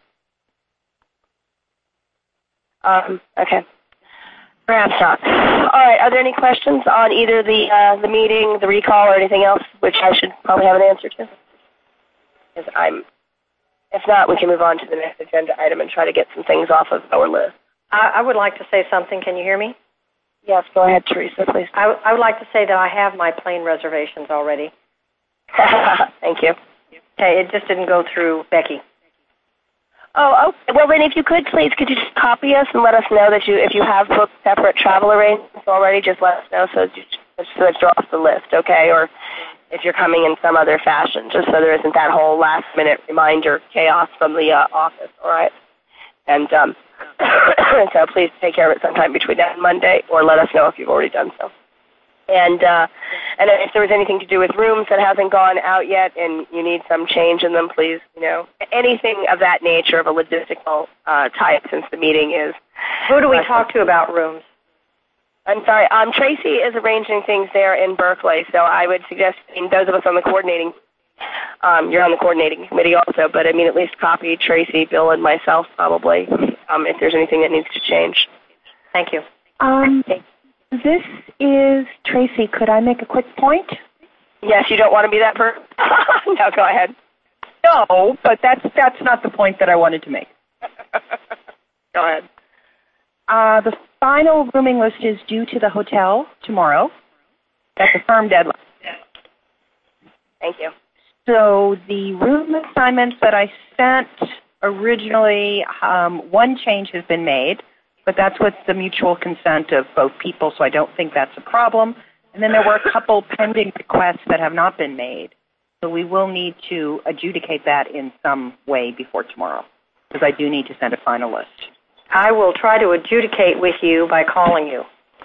Um, okay. Perhaps not. All right. Are there any questions on either the uh, the meeting, the recall, or anything else, which I should probably have an answer to? Because I'm. If not, we can move on to the next agenda item and try to get some things off of our list. I, I would like to say something. Can you hear me? Yes. Go ahead, Teresa, please. I, w- I would like to say that I have my plane reservations already. Thank you. Okay. It just didn't go through Becky. Oh, okay. Well, then if you could, please, could you just copy us and let us know that you, if you have booked separate travel arrangements already, just let us know so that you're off the list, okay? Or if you're coming in some other fashion, just so there isn't that whole last-minute reminder chaos from the uh, office, all right? And um, so please take care of it sometime between now and Monday, or let us know if you've already done so. And uh, and if there was anything to do with rooms that hasn't gone out yet and you need some change in them, please, you know, anything of that nature of a logistical uh, type, since the meeting is. Who do we uh, talk to about rooms? I'm sorry. Um, Tracy is arranging things there in Berkeley, so I would suggest, I mean, those of us on the coordinating, um, you're on the coordinating committee also, but I mean, at least copy Tracy, Bill, and myself probably, um, if there's anything that needs to change. Thank you. Um. This is Tracy. Could I make a quick point? Yes, you don't want to be that person? No, go ahead. No, but that's that's not the point that I wanted to make. Go ahead. Uh, the final rooming list is due to the hotel tomorrow. That's a firm deadline. Thank you. So the room assignments that I sent originally, um, one change has been made. But that's with the mutual consent of both people, so I don't think that's a problem. And then there were a couple pending requests that have not been made. So we will need to adjudicate that in some way before tomorrow, because I do need to send a final list. I will try to adjudicate with you by calling you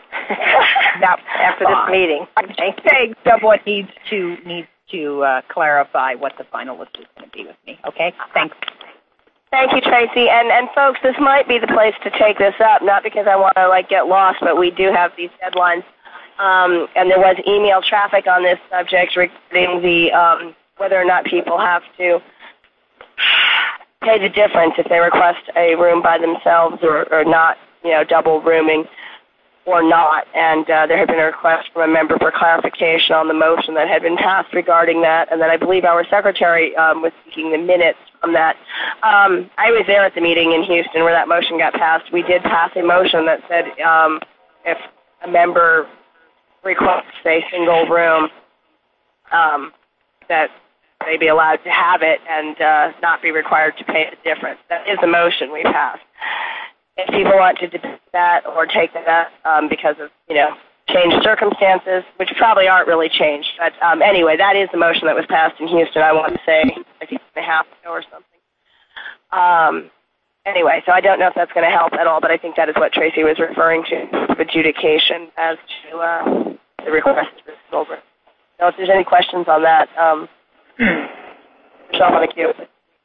after this meeting. I'm saying someone needs to, needs to uh, clarify what the final list is going to be with me. Okay? Thanks. Thank you, Tracy. And and folks, this might be the place to take this up, not because I want to like get lost, but we do have these deadlines. Um, and there was email traffic on this subject regarding the um, whether or not people have to pay the difference if they request a room by themselves or, or not, you know, double rooming or not. And uh, there had been a request from a member for clarification on the motion that had been passed regarding that. And then I believe our secretary um, was seeking the minutes from that. Um, I was there at the meeting in Houston where that motion got passed. We did pass a motion that said um, if a member request a single room, um, that they be allowed to have it and uh, not be required to pay the difference. That is the motion we passed. If people want to debate that or take that um, because of, you know, changed circumstances, which probably aren't really changed. But um, anyway, that is the motion that was passed in Houston, I want to say, I think a half ago or something. Um, anyway, so I don't know if that's going to help at all, but I think that is what Tracy was referring to, adjudication as to uh, the request for the silver. So if there's any questions on that, um, Michelle on the queue.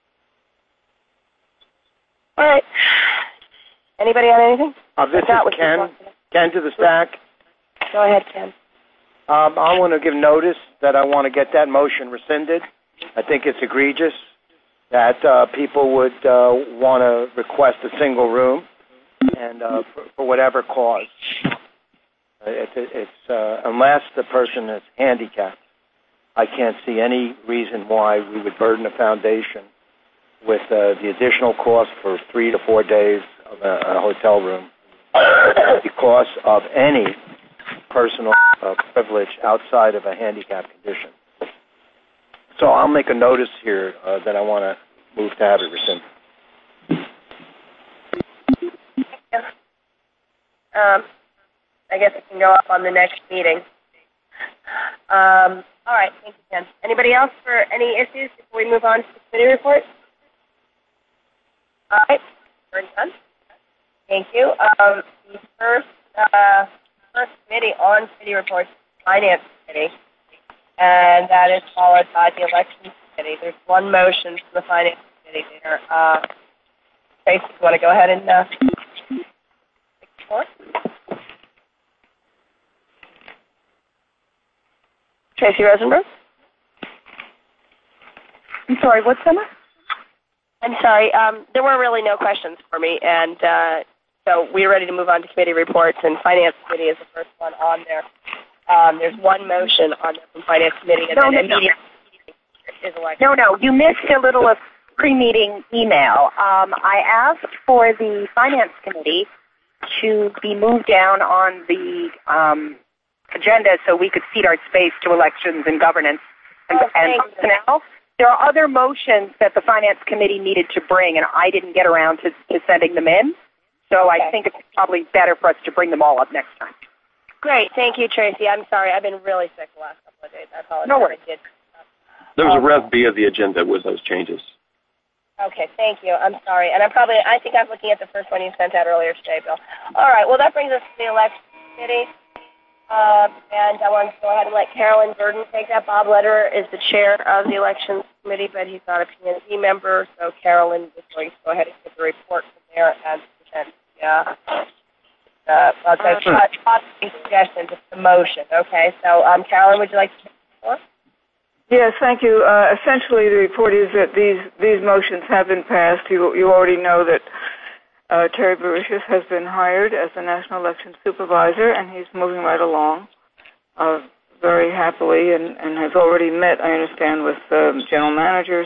All right. Anybody on anything? Uh, this is Ken. Ken to the stack. Go ahead, Ken. Um, I want to give notice that I want to get that motion rescinded. I think it's egregious that uh, people would uh, want to request a single room, and uh, for, for whatever cause. It, it, it's uh, unless the person is handicapped, I can't see any reason why we would burden a foundation with uh, the additional cost for three to four days of a, a hotel room because of any personal uh, privilege outside of a handicap condition. So I'll make a notice here uh, that I want to move to have it rescinded. Um, I guess it can go up on the next meeting. Um, all right, thank you, Ken. Anybody else for any issues before we move on to the committee report? All right, we're done. Thank you. Um, the first, uh, first committee on committee reports is the Finance Committee, and that is followed by the Elections Committee. There's one motion from the Finance Committee there. Uh, Tracy, you want to go ahead and uh, take the floor? Tracy Rosenberg? I'm sorry, what's Emma? I'm sorry. Um, there were really no questions for me, and uh, so we're ready to move on to committee reports, and Finance Committee is the first one on there. Um, there's one motion on there from Finance Committee, and no, then no, immediately no. is election. No, no, you missed a little of pre-meeting email. Um, I asked for the Finance Committee to be moved down on the um, agenda so we could cede our space to elections and governance and, oh, and personnel. There are other motions that the Finance Committee needed to bring, and I didn't get around to, to sending them in. So okay. I think it's probably better for us to bring them all up next time. Great. Thank you, Tracy. I'm sorry. I've been really sick the last couple of days. I apologize. No worries. There was a Rev B of the agenda with those changes. Okay, thank you. I'm sorry. And I'm probably, I think I'm looking at the first one you sent out earlier today, Bill. All right. Well, that brings us to the Election Committee. Uh, and I want to go ahead and let Carolyn Burden take that. Bob Lederer is the chair of the Elections Committee, but he's not a P N C member, so Carolyn is going to go ahead and get the report from there and present the, uh, uh, well, so uh, possibly suggestions, it's the motion. Okay, so um, Carolyn, would you like to take the floor? Yes, thank you. Uh, essentially, the report is that these, these motions have been passed. You, you already know that Uh, Terry Bericius has been hired as the National Election Supervisor, and he's moving right along uh, very happily and, and has already met, I understand, with um, general managers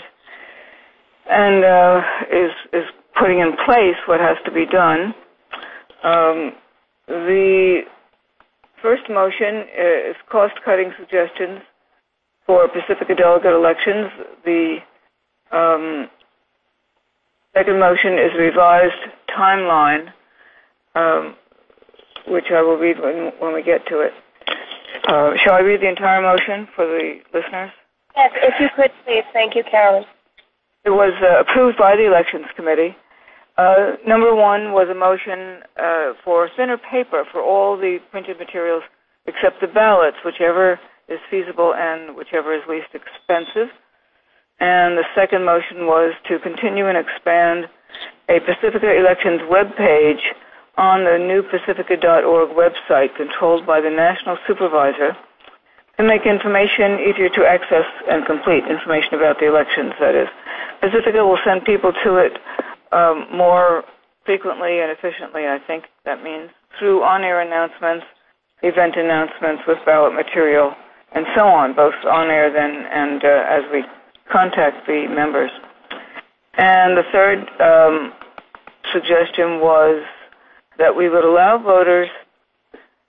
and uh, is is putting in place what has to be done. Um, the first motion is cost-cutting suggestions for Pacifica delegate elections. The um, second motion is revised timeline, um, which I will read when, when we get to it. Uh, shall I read the entire motion for the listeners? Yes, if you could, please. Thank you, Carolyn. It was uh, approved by the Elections Committee. Uh, number one was a motion uh, for thinner paper for all the printed materials except the ballots, whichever is feasible and whichever is least expensive. And the second motion was to continue and expand a Pacifica Elections webpage on the new pacifica dot org website controlled by the National Supervisor to make information easier to access and complete, information about the elections, that is. Pacifica will send people to it um, more frequently and efficiently, I think that means, through on-air announcements, event announcements with ballot material, and so on, both on-air then and uh, as we contact the members. And the third um, suggestion was that we would allow voters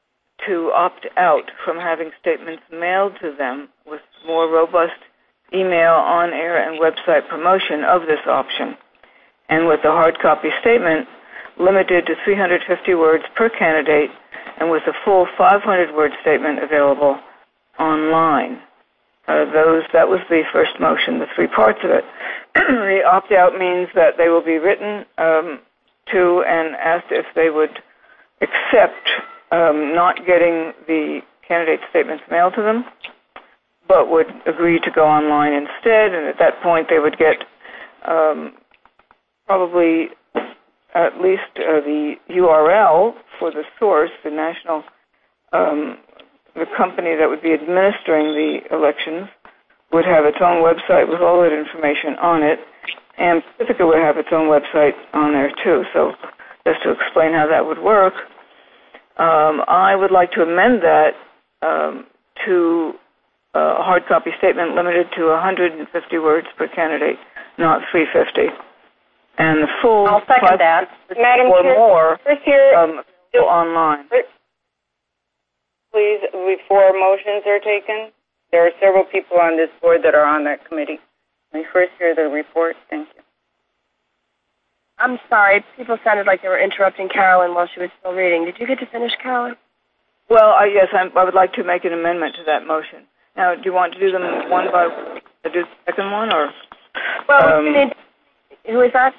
to opt out from having statements mailed to them with more robust email, on-air, and website promotion of this option, and with the hard copy statement limited to three hundred fifty words per candidate, and with a full five hundred word statement available online. Uh, those that was the first motion, the three parts of it. The opt-out means that they will be written um, to and asked if they would accept um, not getting the candidate statements mailed to them, but would agree to go online instead, and at that point they would get um, probably at least uh, the U R L for the source, the national, um, the company that would be administering the elections would have its own website with all that information on it, and Pacifica would have its own website on there too. So just to explain how that would work, um, I would like to amend that um, to a hard copy statement limited to one hundred fifty words per candidate, not three hundred fifty. And the full I'll second that. Madam or Chair, more here, um, online. Please, before motions are taken, there are several people on this board that are on that committee. Let me first hear the report. Thank you. I'm sorry. People sounded like they were interrupting Carolyn while she was still reading. Did you get to finish, Carolyn? Well, uh, yes, I'm, I would like to make an amendment to that motion. Now, do you want to do them one by one? Do the second one, or? Well, um, we need, who is that?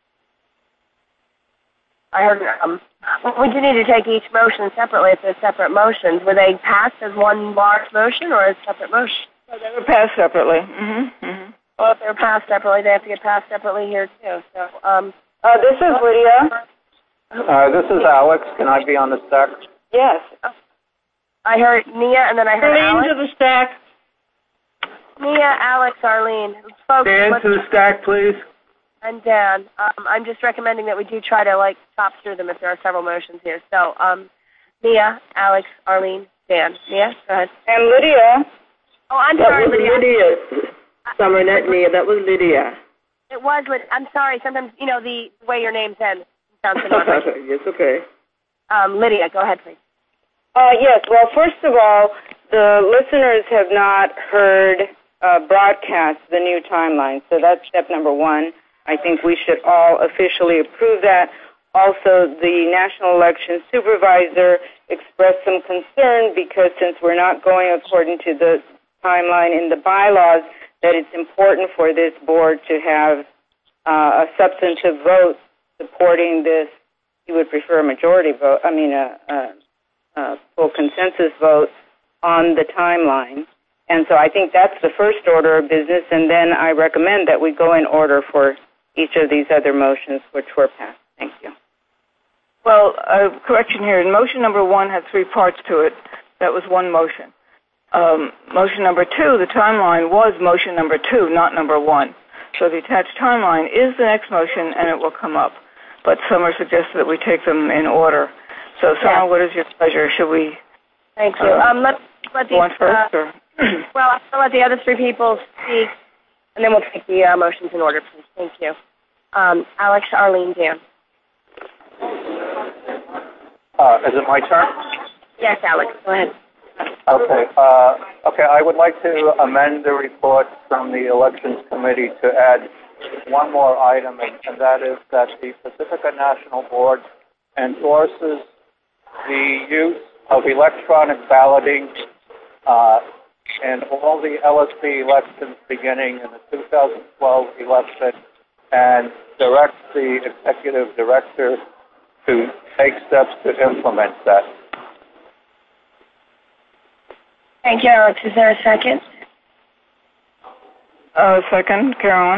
I heard, um, we do need to take each motion separately if they're separate motions. Were they passed as one large motion or as separate motion? Well, they were passed separately. Mm-hmm. Mm-hmm. Well, if they're passed separately, they have to get passed separately here, too. So, um, uh, this is Lydia. Uh, this is Alex. Can I be on the stack? Yes. I heard Nia, and then I heard Arlene Alex. to the stack. Nia, Alex, Arlene. Folks, Dan to the stack, please. And Dan. Um, I'm just recommending that we do try to, like, chop through them if there are several motions here. So, um, Nia, Alex, Arlene, Dan. Nia, go ahead. And Lydia. Oh, I'm that sorry, was Lydia. Lydia. Summer, not Nia. That was Lydia. It was Lydia. I'm sorry. Sometimes, you know, the way your names end sounds similar. Yes, okay. Um, Lydia, go ahead, please. Uh, yes, well, first of all, the listeners have not heard uh, broadcast the new timeline, so that's step number one. I think we should all officially approve that. Also, the National Election Supervisor expressed some concern because since we're not going according to the timeline in the bylaws, that it's important for this board to have uh, a substantive vote supporting this. He would prefer a majority vote, I mean a, a Uh, full consensus vote on the timeline. And so I think that's the first order of business, and then I recommend that we go in order for each of these other motions which were passed. Thank you. Well, uh, correction here. Motion number one had three parts to it. That was one motion. Um, motion number two, the timeline, was motion number two, not number one. So the attached timeline is the next motion, and it will come up. But Summer suggested that we take them in order. So, Summer, yeah. What is your pleasure? Should we? Thank you. Uh, um, let let these. One first, uh, or? Well, I'll let the other three people speak, and then we'll take the uh, motions in order, please. Thank you. Um, Alex, Arlene, Dan. Uh, is it my turn? Yes, Alex. Go ahead. Okay. Uh, okay. I would like to amend the report from the Elections Committee to add one more item, and, and that is that the Pacifica National Board endorses the use of electronic balloting uh, in all the L S B elections beginning in the two thousand twelve election, and directs the executive director to take steps to implement that. Thank you, Alex. Is there a second? Uh, second, Carolyn.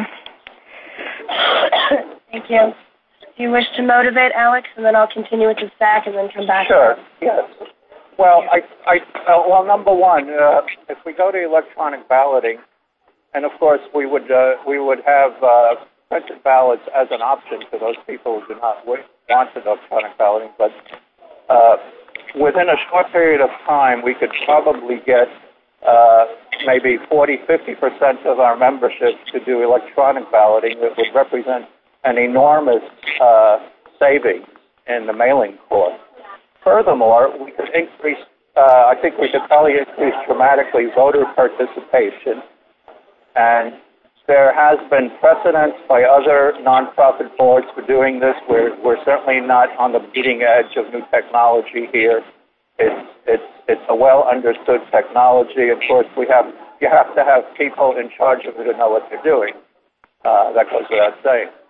Thank you. Do you wish to motivate, Alex, and then I'll continue with the stack and then come back? Sure, yes. Well, I, I, uh, well, number one, uh, if we go to electronic balloting, and of course we would, uh, we would have uh, printed ballots as an option to those people who do not wish, want electronic balloting, but uh, within a short period of time, we could probably get uh, maybe forty, fifty percent of our membership to do electronic balloting. That would represent an enormous uh, savings in the mailing cost. Furthermore, we could increase uh, I think we could probably increase dramatically voter participation. And there has been precedence by other nonprofit boards for doing this. We're, we're certainly not on the bleeding edge of new technology here. It's, it's, it's a well understood technology. Of course, we have, you have to have people in charge of it to know what they're doing. Uh, that goes without saying.